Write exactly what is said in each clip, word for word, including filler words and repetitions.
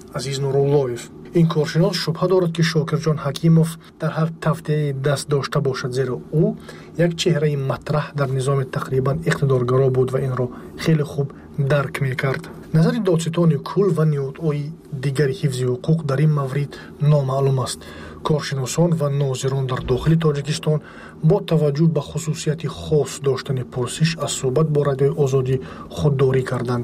Азиз Нуруллоев. ин коршинос шубҳа дорад ки Шокирҷон Ҳакимов дар ҳар тавтеяи даст дошта бошад, зеро ӯ як чеҳраи матраҳ дар низоми тақрибан иқтидоргаро буд ва инро хеле хуб дарк мекард. назари додситони кул ва ниҳодҳои дигари ҳифзи ҳуқуқ дар ин маврид номаълум аст. коршиносон ва нозирон дар дохили Тоҷикистон бо таваҷҷӯҳ ба хусусияти хос доштани пурсиш аз суҳбат бо Радиои Озодӣ худдорӣ карданд.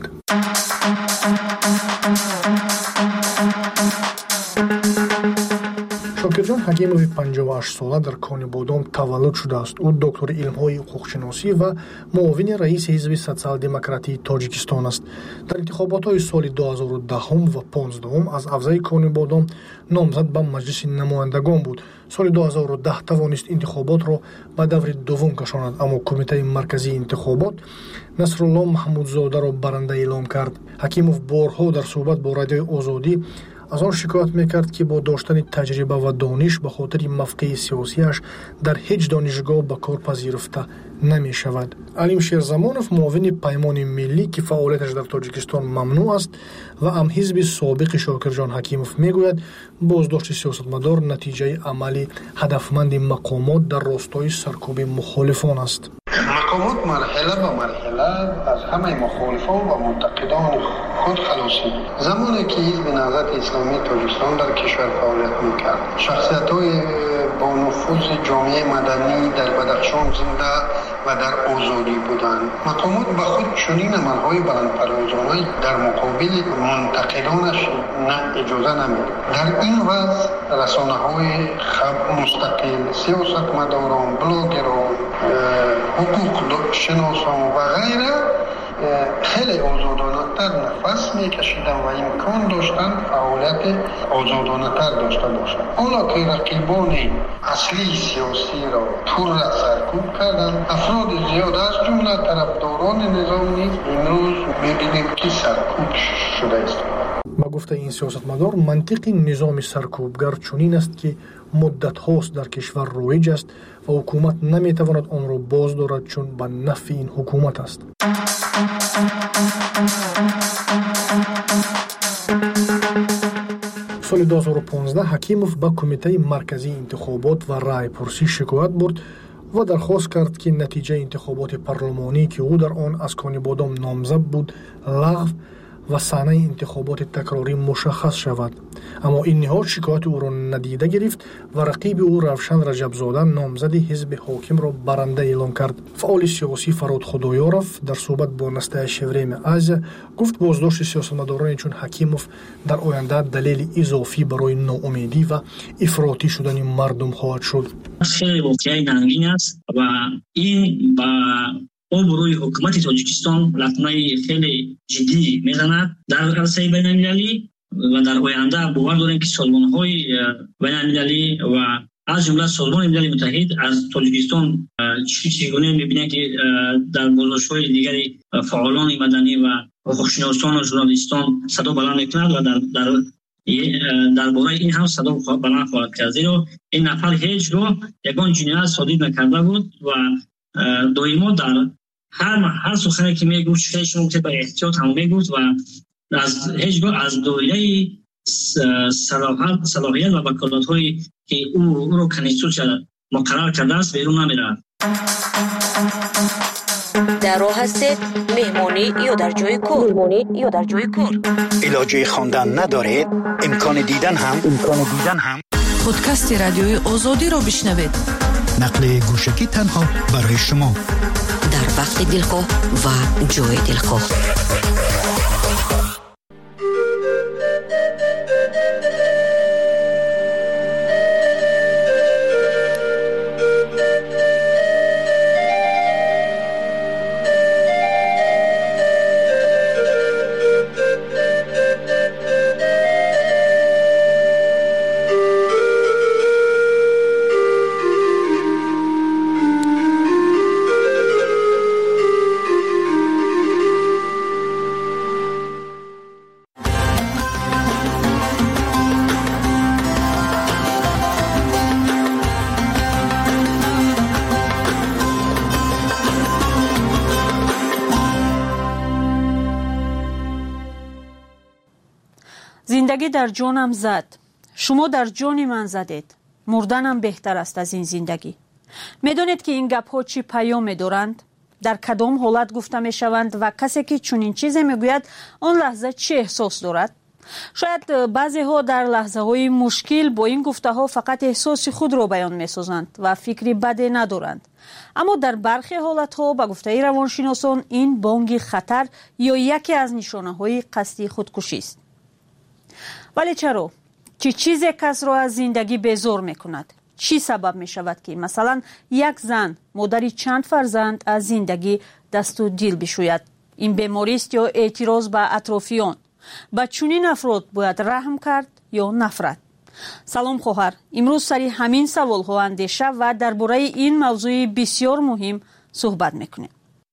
Шокирҷон Ҳакимови панҷоҳу ҳашт сола дар Кони Бодом таваллуд шудааст. ӯ доктори илмҳои ҳуқуқшиносӣ ва муовини раиси ҳизби социал-демократии Тоҷикистон аст. Дар интихоботҳои соли ду ҳазору даҳум ва понздаҳум аз авзаи Кони Бодом номзад ба Маҷлиси намояндагон буд. соли ду ҳазору даҳ тавонист интихоботро ба даври дуввум кашонад, аммо Кумитаи марказии интихобот Насрулло Маҳмудзодаро баранда эълон кард. Ҳакимов борҳо дар суҳбат бо Радиои Озодӣ аз он шикоят мекард ки бо доштани таҷриба ва дониш ба хотири мавқеи сиёсияш дар ҳеҷ донишгоҳ ба кор пазирафта намешавад. Алим Шерзамонов, муовини Паймони миллӣ, ки фаъолияташ дар Тоҷикистон мамнӯъ аст ва ҳамҳизби собиқи Шокирҷон Ҳакимов, мегӯяд боздошти сиёсатмадор натиҷаи амали ҳадафманди мақомот дар ростои саркӯби мухолифон аст. мақомот марҳила ба марҳила аз ҳамаи мухолифон ва мунтақидони худ халосид. замоне ки ҳизби наҳзати исломии Тоҷикистон дар кишвар фаъолият мекард, шахсиятҳои бо нуфузи ҷомеаи маданӣ дар Бадахшон зинда ва дар озодӣ буданд. мақомот ба худ чунин амалҳои баландпарвозона дар муқобили мунтақидонаш иҷоза намедод. дар ин вазъ расонаҳои мустақил, сиёсатмадорон, блогерон, ҳуқуқшиносон ва ғайра хеле озодонатар нафас мекашиданд ва имкон доштанд фаъолияти озодонатар дошта бошанд. ҳоло ки рақибони аслии сиёсиро пурра саркӯб карданд, афроди зиёд аз ҷумла тарафдорони низом низ имрӯз мебинем ки саркӯб шуда истанд. ба гуфтаи ин сиёсатмадор, мантиқи низоми саркӯбгар чунин аст ки муддатҳост дар кишвар роиҷ аст ва ҳукумат наметавонад онро боздорад, чун ба нафъи ин ҳукумат аст. соли ду ҳазору понздаҳ Ҳакимов ба Кумитаи марказии интихобот ва райпурсӣ шикоят бурд ва дархост кард ки натиҷаи интихоботи парлумонӣ, ки ӯ дар он аз Кони Бодом номзад буд, лағв ва саҳнаи интихоботи такрорӣ мушаххас шавад. аммо ин ниҳод шикояти ӯро надида гирифт ва рақиби ӯ Равшан Раҷабзода номзади ҳизби ҳокимро баранда эълон кард. фаъоли сиёсӣ Фарод Худоёров дар суҳбат бо Настоящее время Азия гуфт боздошти сиёсатмадорони чун Ҳакимов дар оянда далели изофӣ барои ноумедӣ ва ифротӣ шудани мардум хоҳад шуд. хеле воқеаи нангин аст ва ин ба обрӯи ҳукумати Тоҷикистон латмаи хеле ҷиддӣ мезанад дар арсаи байналмилалӣ ва дар оянда бовар дорем ки созмонҳои байналмилалӣ ва аз ҷумла созмони милали муттаҳид аз Тоҷикистон чӣ гуна мебинад ки дар гузоштҳои дигари фаъолони маданӣ ва ҳуқуқшиносону журналистон садо баланд мекунад ва дар дар дар бораи ин ҳам садо баланд хоҳад кард, зеро ин нафар ҳеҷ гоҳ ягон ҷиноят содир накарда буд ва доимо дар ҳар ҳар сухане ки мегуфт хеле шумо ба эҳтиёт ҳам мегуфт ва аз ҳеҷ гоҳ аз доираи салоҳат салоҳият ва ваколатҳои ки ӯ ӯро конституция муқаррар кардааст берун намеравад. дар роҳ ҳастед меҳмонӣ ё дар ҷои кор меҳмонӣ ё дар ҷои кор илоҷи хондан надоред, имкони дидан ҳам имкони дидан ҳам подкасти радиои Озодиро бишнавед. нақли гӯшагӣ танҳо барои шумо дар вақти дилхоҳ ва ҷои дилхоҳ. زندگی در جانم زد. شما در جان من زدید. مردنم بهتر است از این زندگی. میدونید که این گپ ها چی پیام دارند؟ در کدام حالت گفته می شوند و کسی که چنین چیزی میگوید آن لحظه چه احساس دارد؟ شاید بعضی ها در لحظه های مشکل با این گفته ها فقط احساس خود را بیان می سازند و فکری بدی ندارند. اما در برخی حالت ها به گفته روانشناسان این بانگ خطر یا یکی از نشانه های قصدی خودکشی است. ولی چرا؟ چه چیزی کس را از زندگی بیزار می کند؟ چی سبب می شود که مثلا یک زن مادری چند فرزند از زندگی دست و دل بشوید؟ این بیماری است یا اعتراض به اطرافیان؟ به چنین افراد باید رحم کرد یا نفرت؟ سلام خواهر، امروز سری همین سوال ها اندیشه و درباره این موضوع بسیار مهم صحبت میکنیم.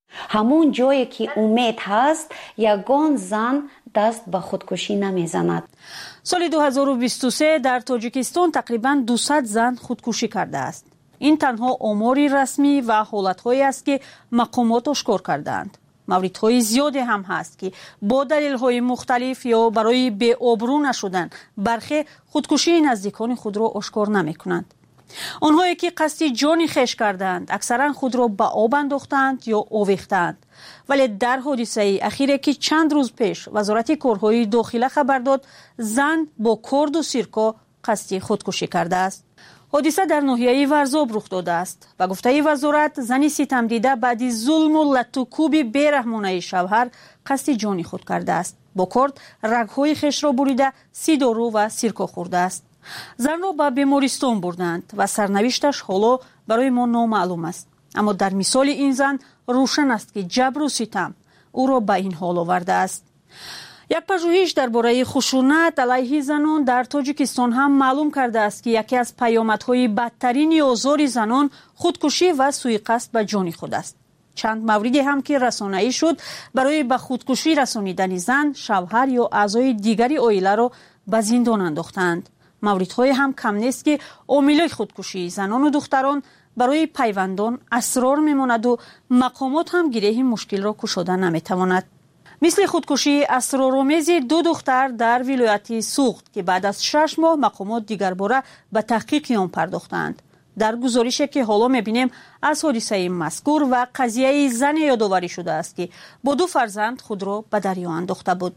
همون جایی که امید هست یگان زن دست به خودکشی نمیزند. سال دو هزار و بیست و سه در تاجیکستان تقریبا دویست زن خودکشی کرده است. این تنها آماری رسمی و حالت‌هایی است که مقامات اشکار کردند. موردهای زیادی هم هست که با دلیل‌های مختلف یا برای بی آبرو نشدن برخی خودکشی نزدیکان خود را آشکار نمی‌کنند. آنهایی که قصد جان خویش کردند اکثرا خود را به آب انداختند یا آویختند. ولی در حادثه اخیری که چند روز پیش وزارت کارهای داخله خبر داد زن با کارد و سیرکا قصد خودکشی کرده است. حادثه در ناحیه ورزاب رخ داده است. به گفته وزارت زنی ستم دیده بعد ظلم و لط و کوب بیرحمانه شوهر قصد جان خود کرده است. با کارد رگ‌های خویش را بریده سی دارو و سیرکا خورده است. زن را به بیمارستان بردند و سرنوشتش حالا برای ما نامعلوم است. اما در مثال این زن روشن است که جبر و ستم او را به این حال آورده است. یک پژوهش درباره خشونت علیه زنان در تاجیکستان هم معلوم کرده است که یکی از پیامدهای بدترین آزار زنان خودکشی و سوءقصد به جان خود است. چند موردی هم که رسانه‌ای شد برای به خودکشی رسانیدن زن، شوهر یا اعضای دیگری عائله را به زندان انداختند. موردهای هم کم نیست که عامل خودکشی زنان و دختران برای پیوندان اسرار میماند و مقامات هم گره مشکل را گشوده نمیتواند. مثل خودکشی اسرارآمیز دو دختر در ولایت سوخت که بعد از شش ماه مقامات دیگر باره به تحقیق آن پرداختند. در گزارشی که حالا میبینیم از حادثه مذکور و قضیه زن یادآوری شده است که با دو فرزند خود را به دریا انداخته بود.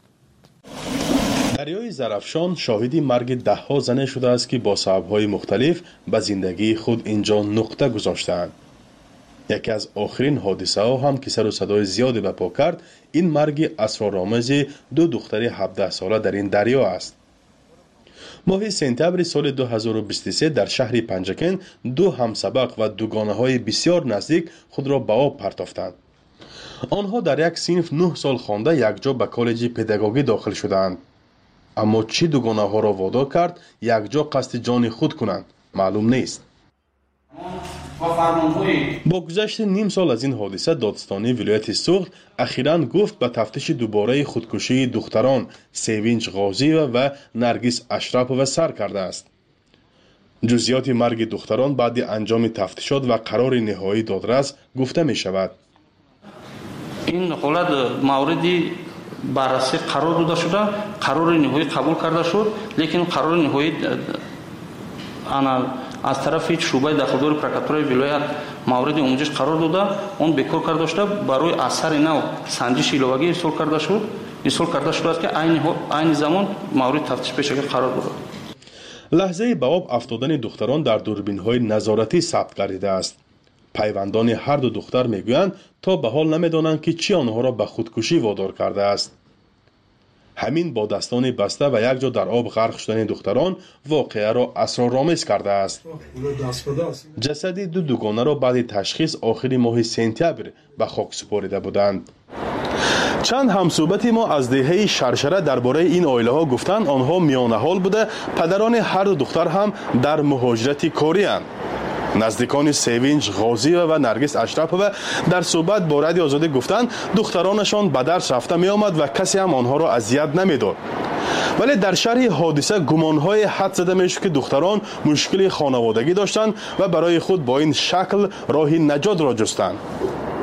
دریای زرافشان شاهدی مرگ ده ها زن شده است که با سبب‌های مختلف به زندگی خود اینجا نقطه گذاشتند. یکی از آخرین حادثه ها هم که سر و صدای زیادی به پا کرد این مرگ اسرارآمیز دو دختر هفده ساله در این دریا است. ماه سپتامبر سال دو هزار و بیست و سه در شهر پنجکن دو همسبق و دوگانه های بسیار نزدیک خود را به آب پرتافتند. آنها در یک صنف نه سال خوانده یکجا به کالج پداگوژی داخل شدند. اما چی دوگانه ها را وادار کرد یکجا قصد جان خود کنند معلوم نیست. با گذشت نیم سال از این حادثه دادستانی ولایت سوخت اخیراً گفت به تفتیش دوباره خودکشی دختران سیوینج غازی و نرگس اشرف‌ها سر کرده است. جزئیات مرگ دختران بعد انجام تفتیشات و قرار نهایی دادرس گفته می شود. این حالت موردی بررسی قرار داده شده، قرار نهایی قبول کرده شد، لیکن قرار نهایی انا از طرف شعبه داخلدار پرکاتور ولایت مورد آموزش قرار داده اون بکار کرده شده برای اثر نو سنجش ایلوگی ارسال کرده شد ارسال کرده شده است که عین عین زمان مورد تفتیش پیش قرار داده. لحظه به آب افتادن دختران در دوربین‌های نظارتی ثبت گردیده است. پیوندان هر دو دختر میگویند تا به حال نمیدانند که چی آنها را به خودکشی وادار کرده است. همین با دستان بسته و یک جا در آب غرق شدن دختران واقعه را اسرارآمیز کرده است. جسد دو دوگانه را بعد تشخیص آخر ماه سپتامبر به خاک سپرده بودند. چند همصحبت ما از دهه شرشره درباره این عائله ها گفتند آنها میانه حال بوده پدران هر دو دختر هم در مهاجرت کاری اند. نزدیکان سیوینج غازی و نرگس اشرف و در صحبت با رادیو آزادی گفتند دخترانشان به درس رفته می آمد و کسی هم آنها را اذیت نمیداد. ولی در شرح حادثه گمانهای حد زده می شد که دختران مشکل خانوادگی داشتند و برای خود با این شکل راه نجات را جستند.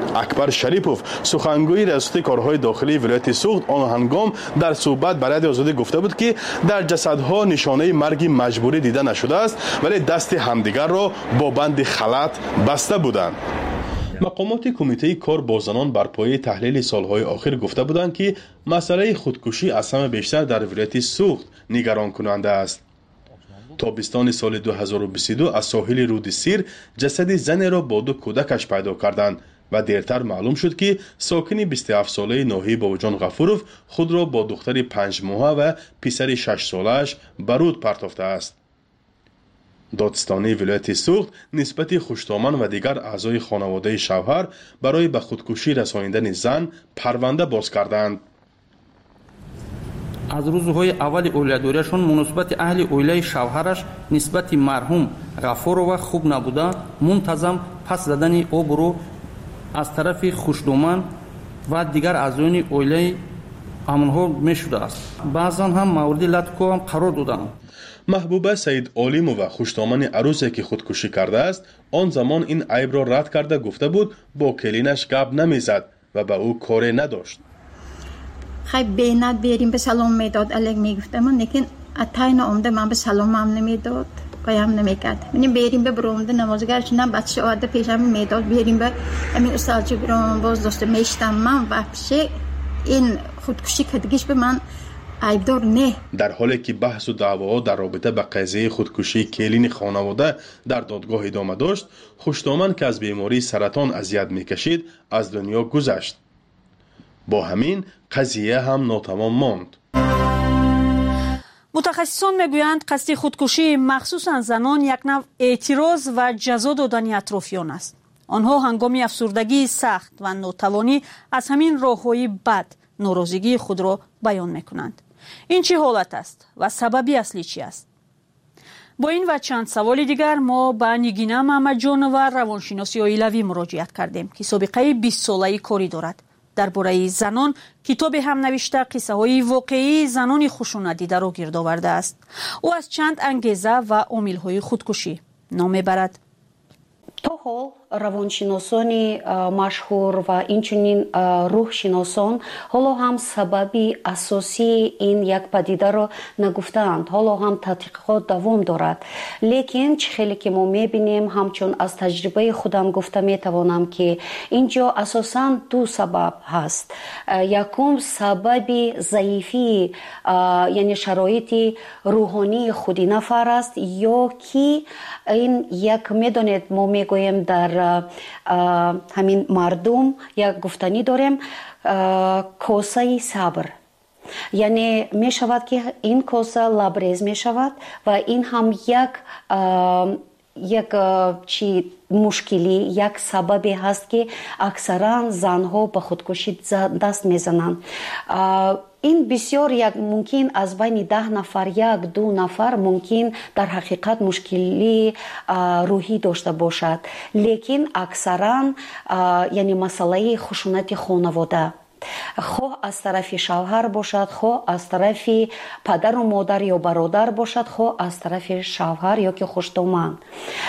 акбар шарипов сухангӯи риёсати корҳои дохилии вилояти суғд он ҳангом дар суҳбат ба радиои озодӣ гуфта буд ки дар ҷасадҳо нишонаи марги маҷбурӣ дида нашудааст, вале дасти ҳамдигарро бо банди халат баста буданд. мақомоти кумитаи кор бо занон бар пояи таҳлили солҳои охир гуфта буданд ки масъалаи худкушӣ аз ҳама бештар дар вилояти суғд нигаронкунанда аст. тобистони соли ду ҳазору бисту ду аз соҳили руди сир ҷасади занеро бо ду кӯдакаш пайдо карданд ва дертар маълум шуд ки сокини бисту ҳафт солаи ноҳии бобоҷон ғафуров худро бо духтари панҷмоҳа ва писари шашсолааш ба руд партофтааст. додистонии вилояти суғд нисбати хуштоман ва дигар аъзои хонаводаи шавҳар барои ба худкушӣ расонидани зан парванда боз карданд. аз рӯзҳои аввали оиладорияшон муносибати аҳли оилаи шавҳараш нисбати марҳум ғафурова хуб набуда, мунтазам пас задани обро аз тарафи хушдоман ва дигар аъзои оилаи амонҳо мешудааст. баъзан ҳам мавриди латфҳоам қарор доданд. маҳбуба саид олимова, хуштомани арӯзе ки худкушӣ кардааст, он замон ин айбро рад карда гуфта буд бо келинаш гап намезад ва ба ӯ коре надошт. خیلی بینات بریم به سلام میداد الگ میگفتم لیکن اتاین آمده من به سلام هم نمیداد قیام نمیکرد. من بریم به برامده نمازگرش نه بچه آده پیشم میداد بریم به همین استادچه برام باز دوست میشتم من وحشه این خودکشی کردگیش به من عیبدار نه. در حالی که بحث و دعواها در رابطه با قضیه خودکشی کلین خانواده در دادگاه ادامه داشت، خوشتامن که از بیماری سرطان اذیت میکشید از دنیا گذشت. با همین قضیه هم ناتمام ماند. متخصصان میگویند قصد خودکشی مخصوصا زنان یک نوع اعتراض و جزا دادن اطرافیان است. آنها هنگام افسردگی سخت و ناتوانی از همین راههای بد ناراضگی خود را بیان میکنند. این چه حالت است و سببی اصلی چی است؟ با این و چند سوال دیگر ما به نگینا محمد جان و روانشناسی عائلوی مراجعت کردیم که سابقه بیست ساله‌ای کاری دارد. درباره زنان کتاب هم نوشته قصه های واقعی زنان خشونت دیده را گرد آورده است. او از چند انگیزه و عامل های خودکشی نام میبرد. تو حال روانشناسانی مشهور و اینچنین روحشناسان حالا هم سببی اساسی این یک پدیده را نگفتند، حالا هم تحقیقات دوام دارد. لیکن چه خیلی که ما میبینیم همچون از تجربه خودم گفته میتوانم که اینجا اساساً دو سبب هست. یکم سببی ضعیفی یعنی شرایط روحانی خودی نفر است، یا که این یک میدونید ما میگویم در همین مردم یک گفتنی داریم کوسه صبر، یعنی می شود که این کوسه لبریز می شود و این هم یک یک چی مشکلی یک سببی هست که اکثرا زنها به خودکشی دست میزنند. این بسیار یک ممکن از بین ده نفر یک دو نفر ممکن در حقیقت مشکلی روحی داشته باشد، لیکن اکثرا یعنی مسئله خشونت خانواده خواه از طرف شوهر باشد، خواه از طرف پدر و مادر یا برادر باشد، خواه از طرف شوهر یا که خوشتومن.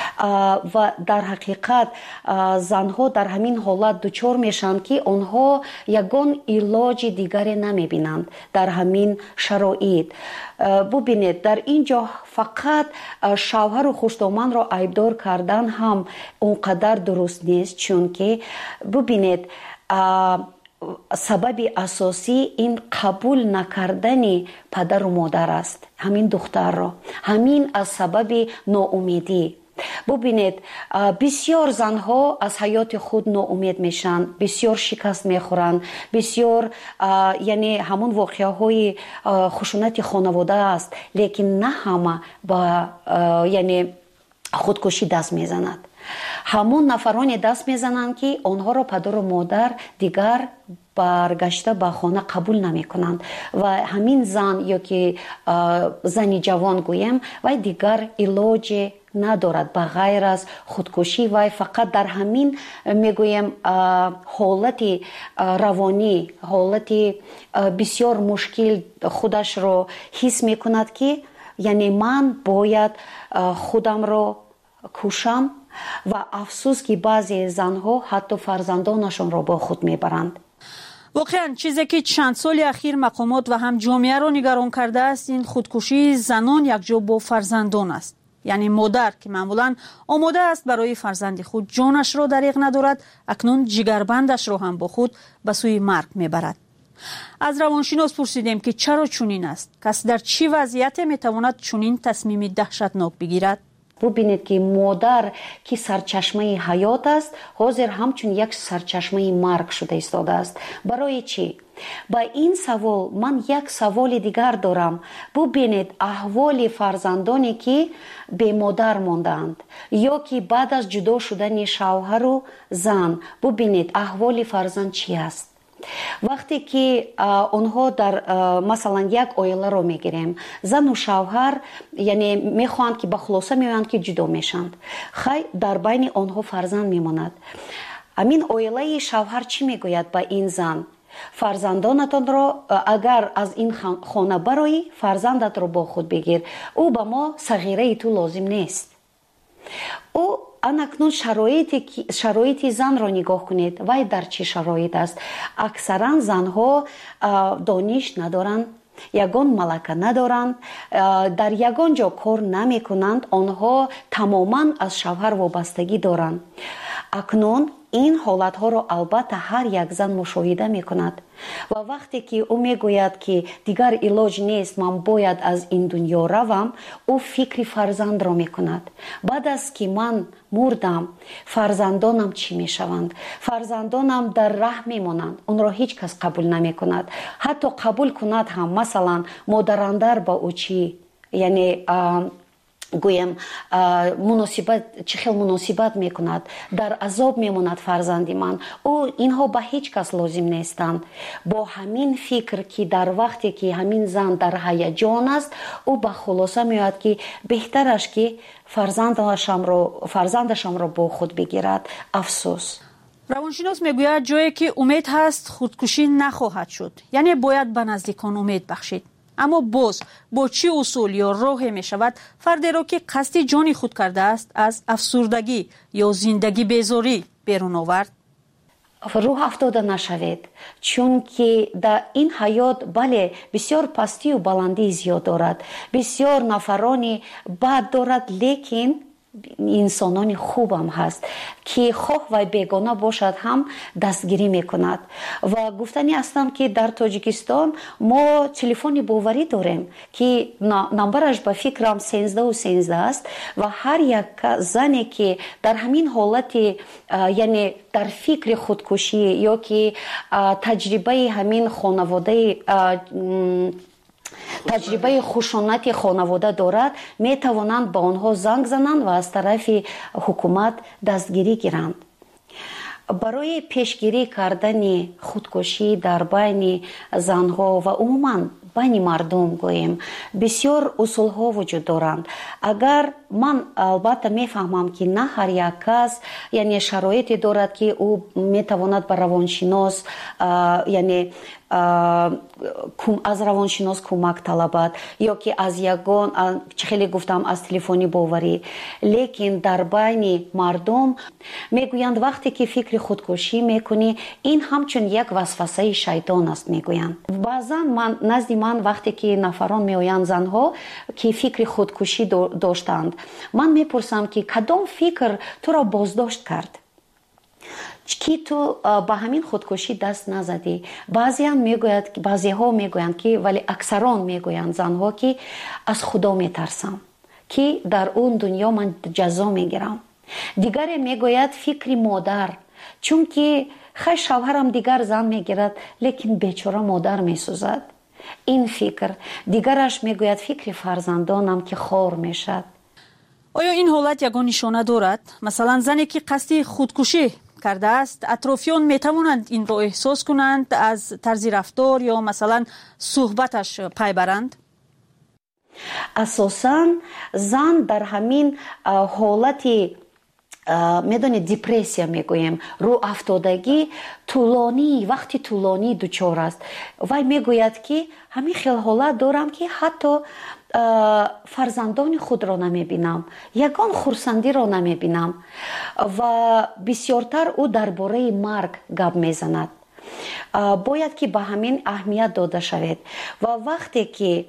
و در حقیقت زنها در همین حالت دچار میشن که آنها یگان علاج دیگری نمیبینند در همین شرایط. ببینید در اینجا فقط شوهر و خوشتومن را عیبدار کردن هم اونقدر درست نیست، چون که ببینید سبب اساسی این قبول نکردن پدر و مادر است، همین دختر را، همین از سبب ناامیدی. ببینید بسیار زنها از حیات خود ناامید میشن، بسیار شکست میخورن، بسیار یعنی همون واقعه های خشونت خانواده است، لیکن نه همه با یعنی خودکشی دست میزند. همون نفرانی دست میزنند که آنها را پدر و مادر دیگر برگشته به خانه قبول نمی کنند و همین زن یا که زنی جوان گویم و دیگر علاج ندارد به غیر از خودکشی و فقط در همین میگویم حالت روانی، حالت بسیار مشکل خودش را حس میکند که یعنی من باید خودم را کشم و افسوس که بعضی زنها حتی فرزندانشون را با خود میبرند. واقعا چیزی که چند سال اخیر مقامات و هم جامعه را نگران کرده است این خودکشی زنان یکجا با فرزندان است. یعنی مادر که معمولا آماده است برای فرزند خود جانش را دریغ ندارد، اکنون جگربندش را هم با خود به سوی مرگ میبرد. از روانشناس پرسیدیم که چرا چنین است؟ کس در چی وضعیت میتواند چنین تصمیم دهشتناک بگیرد؟ ببینید که مادر که سرچشمه حیات است حاضر همچون یک سرچشمه مرگ شده ایستاده است. برای چی؟ با این سوال من یک سوال دیگر دارم. ببینید احوال فرزندانی که به مادر ماندند یا که بعد از جدا شدن شوهر و زن، ببینید احوال فرزند چی است. وقتی که آنها در مثلا یک عائله رو میگیریم، زن و شوهر یعنی میخواهند که به خلاصه میگویند که جدا میشند، خیر در بین آنها فرزند میماند. امین عائله شوهر چی میگوید با این زن؟ فرزندانتان را اگر از این خانه برایی فرزندت رو با خود بگیر، او به ما صغیره تو لازم نیست. او اکنون شرایطی شرایطی زن را نگاه کنید، وای در چه شرایط است. اکثرا زنها دانش ندارند، یگان ملکه ندارند، در یگان جا کار نمی کنند، آنها تماما از شوهر وابستگی دارند. اکنون این حالت ها را البته هر یک زن مشاهده می کند و وقتی که او می گوید که دیگر علاج نیست، من باید از این دنیا روم، او فکر فرزند را می کند. بعد از که من مردم فرزندانم چی می شوند؟ فرزندانم در ره می مانند، اون را هیچ کس قبول نمی کند. حتی قبول کند هم مثلا مادراندر با او چی یعنی گویم مناسبت چه خیلی مناسبت میکند، در عذاب میماند فرزندی من. او اینها به هیچ کس لازم نیستند. با همین فکر که در وقتی که همین زن در هیجان است، او به خلاصه میاد که بهترش که فرزندشم رو فرزندشم رو با خود بگیرد. افسوس. روانشناس میگوید جایی که امید هست خودکشی نخواهد شد، یعنی باید به نزدیکان امید بخشید. اما باز با چه اصول یا راهی می شود فردی را که قصد جانی خود کرده است از افسردگی یا زندگی بیزاری بیرون آورد؟ روح افتاده نشوید، چون که در این حیات بله بسیار پستی و بلندی زیاد دارد، بسیار نفرانی بد دارد، لیکن انسانان خوب هم هست که خواه و بیگانه باشد هم دستگیری میکند. و گفتنی هستم که در تاجیکستان ما تلفن باوری داریم که نمبرش به فکرم سیزده و سیزده است و هر یک زنی که در همین حالت یعنی در فکر خودکشی یا که تجربه همین خانواده تجربه خشونت خانواده دارد، می توانند با آنها زنگ زنند و از طرف حکومت دستگیری گیرند. برای پیشگیری کردن خودکشی در بین زنها و عموما بین مردم گوییم بسیار اصول ها وجود دارند. اگر من البته میفهمم که نه هر یک کس یعنی شرایطی دارد که او میتواند به روانشناس یعنی از روانشناس کمک طلبد یا که از یگان چه خیلی گفتم از تلفنی باوری، لیکن در بین مردم میگویند وقتی که فکر خودکشی میکنی این همچون یک وسوسه شیطان است میگویند. بعضا من نزد من وقتی که نفران میآیند زنها که فکر خودکشی داشتند، من میپرسم که کدام فکر تو را بازداشت کرد که تو با همین خودکشی دست نزدی؟ بعضی هم میگوید بعضی ها میگویند که ولی اکثران میگویند زنها که از خدا میترسم که در اون دنیا من جزا میگیرم. دیگری میگوید فکر مادر، چون که خیلی شوهرم دیگر زن میگیرد لیکن بیچاره مادر میسوزد. این فکر. دیگرش میگوید فکر فرزندانم که خار میشد. آیا این حالت یگان نشانه دارد؟ مثلا زنی که قصد خودکشی کرده است، اطرافیان میتوانند این را احساس کنند، از طرز رفتار یا مثلا صحبتش پی برند؟ اساساً زن در همین حالتی медонед депрессия мегӯем, рӯ афтодагӣ тӯлонӣ, вақти тӯлонӣ дучор аст. Вай мегӯяд ки ҳамин хел ҳолат дорам ки ҳатто фарзандони худро намебинам, ягон хурсандиро намебинам ва бисёртар ӯ дар бораи марг гап мезанад. бояд ки ба ҳамин аҳамият дода шавед ва вақте ки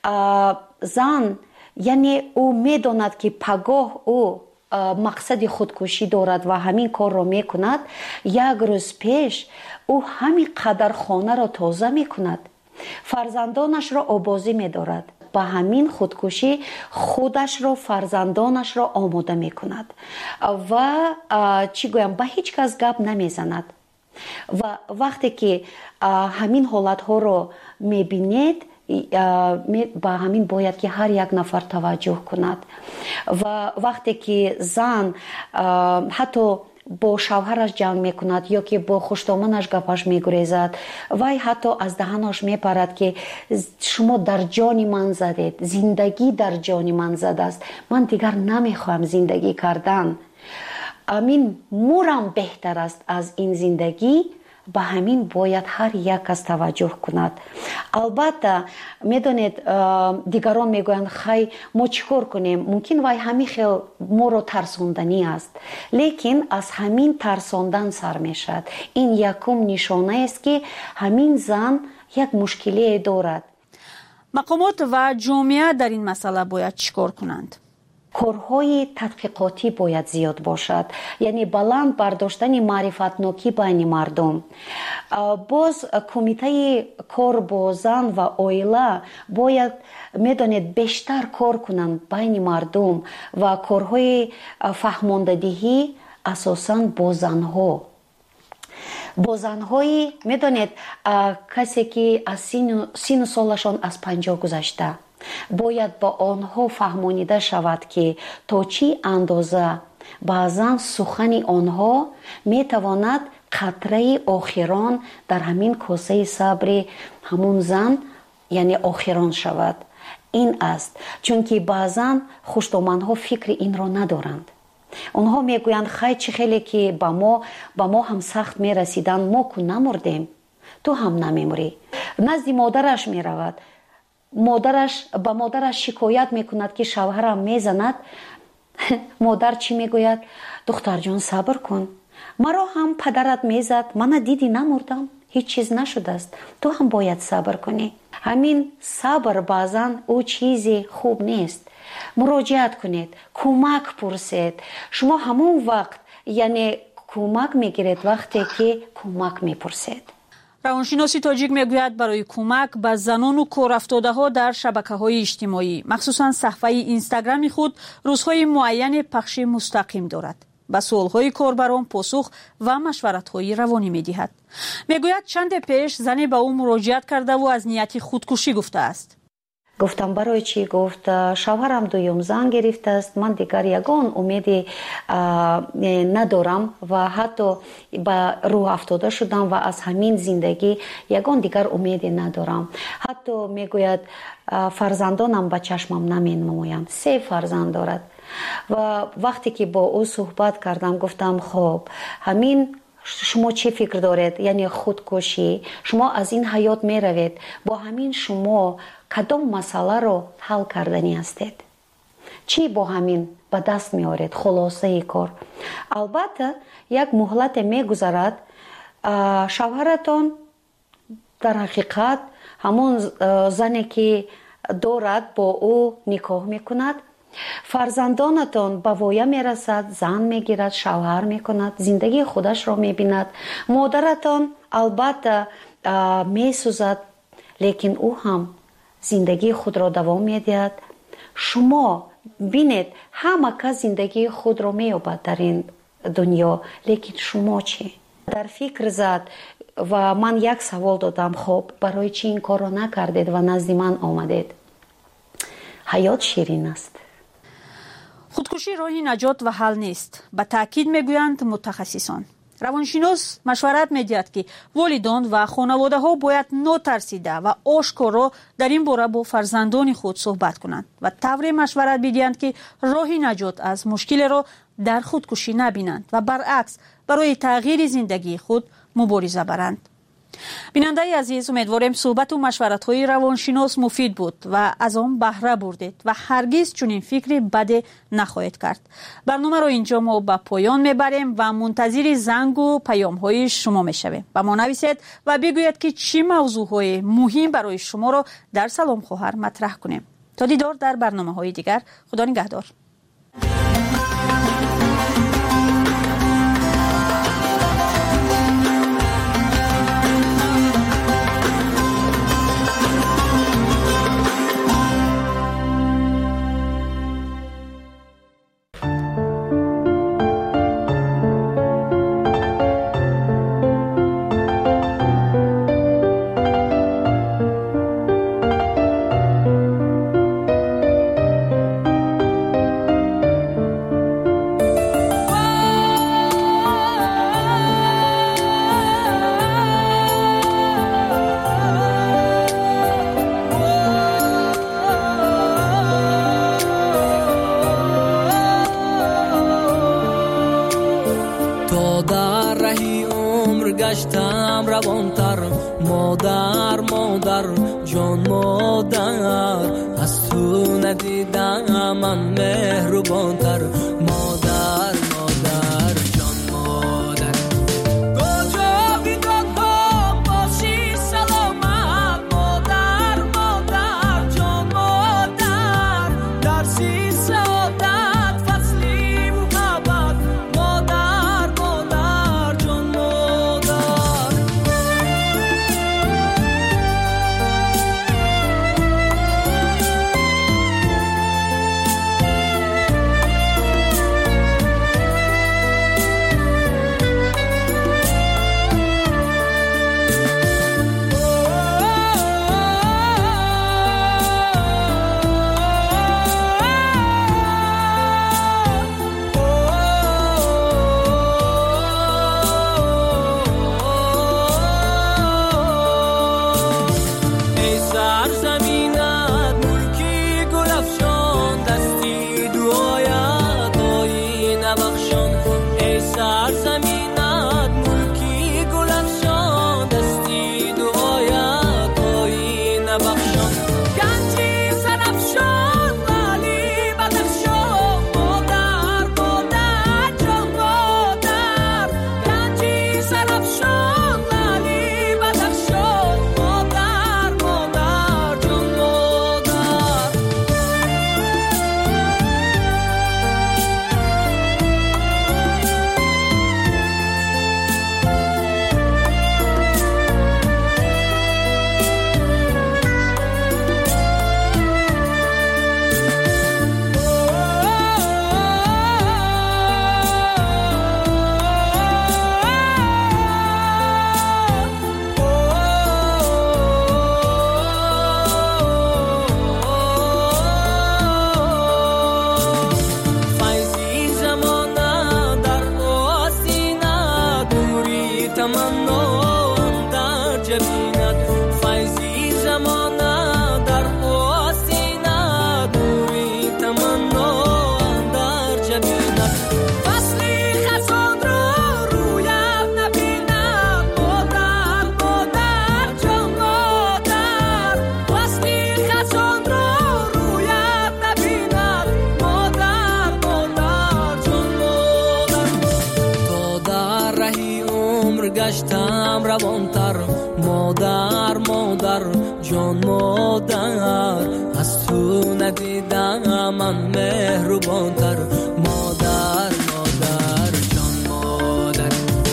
зан яъне ӯ медонад ки пагоҳ ӯ мақсади худкушӣ дорад ва ҳамин корро мекунад, як рӯз пеш ӯ ҳамин қадар хонаро тоза мекунад, фарзандонашро обозӣ медорад, ба ҳамин худкушӣ худашро, фарзандонашро омода мекунад ва чӣ гӯям, ба ҳеҷ кас гап намезанад. ва вақте ки ҳамин ҳолатҳоро мебинед, ба ҳамин бояд ки ҳар як нафар таваҷҷӯҳ кунад. ва вақте ки зан ҳатто бо шавҳараш ҷанг мекунад ё ки бо хуштоманаш гапаш мегурезад, вай ҳатто аз даҳанаш мепарад ки шумо дар ҷони ман задед, зиндагӣ дар ҷони ман задааст, ман дигар намехоҳам зиндагӣ кардан, амин мурам беҳтар аст аз ин зиндагӣ. ба ҳамин бояд ҳар як кас таваҷҷӯҳ кунад. албатта медонед, дигарон мегӯянд хай мо чӣ кор кунем, мумкин вай ҳамин хел моро тарсонданӣ аст, лекин аз ҳамин тарсондан сар мешавад. ин якум нишонаест ки ҳамин зан як мушкилие дорад. мақомот ва ҷомеа дар ин масъала бояд чӣ кор кунанд? корҳои тадқиқотӣ бояд зиёд бошад, яъне баланд бардоштани маърифатнокӣ байни мардум. боз кумитаи кор бо зан ва оила бояд медонед бештар кор кунанд байни мардум ва корҳои фаҳмондадиҳӣ асосан бо занҳо. бо занҳои медонед касе ки аз сину солашон аз панҷоҳ гузашта, бояд ба онҳо фаҳмонида шавад ки то чӣ андоза баъзан сухани онҳо метавонад қатраи охирон дар ҳамин косаи сабри ҳамун зан, яъне охирон шавад. ин аст, чунки баъзан хуштоманҳо фикри инро надоранд. онҳо мегӯянд хай чӣ хеле ки ба мо ба мо ҳам сахт мерасиданд, мо ку намурдем, ту ҳам намемурӣ. назди модараш меравад, модараш ба модараш шикоят мекунад ки шавҳарам мезанад. модар чӣ мегӯяд? духтарҷон сабр кун, маро ҳам падарат мезад, мана дидӣ намурдам, ҳеҷ чиз нашудааст, ту ҳам бояд сабр кунӣ. ҳамин сабр баъзан ӯ чизи хуб нест. муроҷиат кунед, кӯмак пурсед. шумо ҳамон вақт яъне кӯмак мегиред вақте ки кӯмак мепурсед. равоншиноси тоҷик мегӯяд барои кӯмак ба занону корафтодаҳо дар шабакаҳои иҷтимоӣ, махсусан саҳифаи инстаграми худ рӯзҳои муайяне пахши мустақим дорад. ба суолҳои корбарон посух ва машваратҳои равонӣ медиҳад. мегӯяд чанде пеш зане ба ӯ муроҷиат кардаву аз нияти худкушӣ гуфтааст. гуфтам барои чӣ? Гуфт шавҳарам дуюм зан гирифтааст, ман дигар ягон умеди надорам ва ҳатто ба рӯҳ афтода шудам ва аз ҳамин зиндагӣ ягон дигар умеди надорам. ҳатто мегӯяд фарзандонам ба чашмам наменамоянд, се фарзанд дорад. ва вақте ки бо ӯ суҳбат кардам, гуфтам хоб ҳамин шумо чӣ фикр доред, яъне худкушӣ, шумо аз ин ҳаёт меравед, бо ҳамин шумо кадом масъаларо ҳал кардани ҳастед? чӣ бо ҳамин ба даст меоред? хулосаи кор. албатта як муҳлате мегузарад, шавҳаратон дар ҳақиқат ҳамон зане ки дорад бо ӯ никоҳ мекунад, фарзандонатон ба воя мерасад, зан мегирад, шавҳар мекунад, зиндагии худашро мебинад. модаратон албатта месӯзад, лекин ӯ ҳам зиндагии худро давом медиҳад. шумо бинед, ҳама кас зиндагии худро меёбад дар ин дунё, лекин шумо чӣ? дар фикр зад ва ман як савол додам, хоб барои чӣ ин корро накардед ва назди ман омадед? ҳаёт ширин аст. худкушӣ роҳи наҷот ва ҳал нест, ба таъкид мегӯянд мутахассисон. равоншинос машварат медиҳад ки волидон ва хонаводаҳо бояд нотарсида ва ошкоро дар ин бора бо фарзандони худ суҳбат кунанд ва тавре машварат бидиҳанд ки роҳи наҷот аз мушкилеро در خودکشی نبینند و برعکس برای تغییر زندگی خود مبارزه برند. بیننده عزیز، امیدواریم صحبت و مشورت‌های روانشناس مفید بود و از آن بهره بردید و هرگز چنین فکری بد نخواهید کرد. برنامه را اینجا ما به پایان میبریم و منتظر زنگ و پیام‌های شما میشویم. و ما نویسید و بگویید که چه موضوعهای مهم برای شما را در سلام خواهر مطرح کنیم. تا دیدار در برنامه‌های دیگر. خدا نگهدار. گشتم روانتر، مادر مادر جان مادر، از تو ندیدم من مهربانتر، مادر مادر جان مادر. کجا بیدادم باشی سلامت، مادر مادر جان مادر، درسی سعادت فصلی محبت، مادر مادر جان مادر. گشتم روانتر، مادر مادر جان مادر، از تو ندیدم من مهربانتر، مادر مادر جان مادر.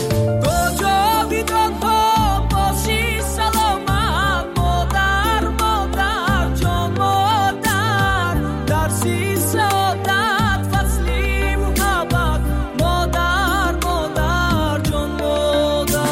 کجا بیدادم باشی سلامت، مادر مادر جان مادر، درسی سعادت فصلی محبت، مادر مادر جان مادر.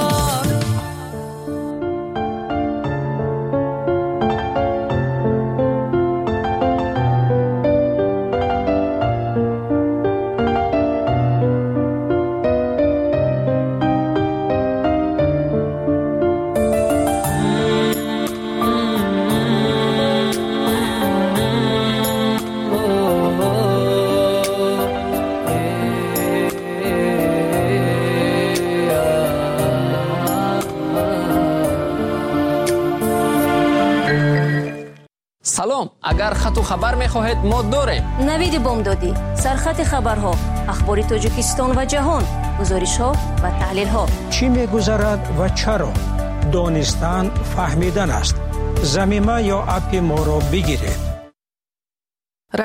агар хату хабар мехоҳед мо дорем. навиди бомдодӣ, сархати хабарҳо, ахбори Тоҷикистон ва ҷаҳон, гузоришҳо ва таҳлилҳо. чӣ мегузарад ва чаро? донистан фаҳмидан аст. замима ё апи моро бигиред.